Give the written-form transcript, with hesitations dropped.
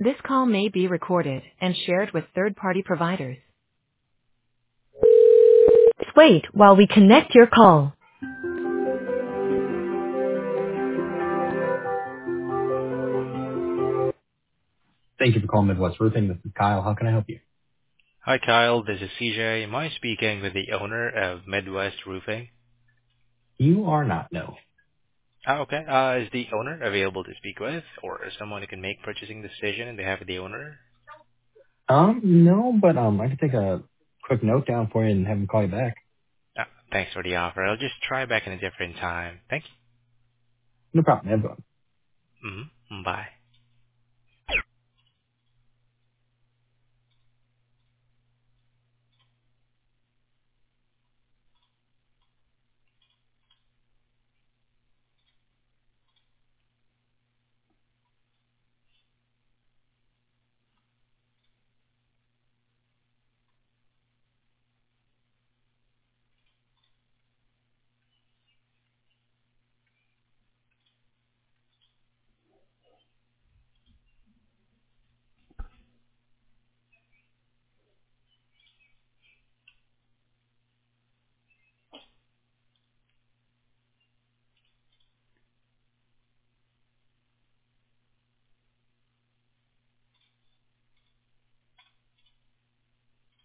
This call may be recorded and shared with third-party providers. Wait while we connect your call. Thank you for calling Midwest Roofing. This is Kyle. How can I help you? Hi, Kyle. This is CJ. Am I speaking with the owner of Midwest Roofing? You are not, no. Okay. Is the owner available to speak with, or is someone who can make purchasing decision on behalf of the owner? No, but I can take a quick note down for you and have him call you back. Thanks for the offer. I'll just try back in a different time. Thank No problem. Have a good one. you. Bye.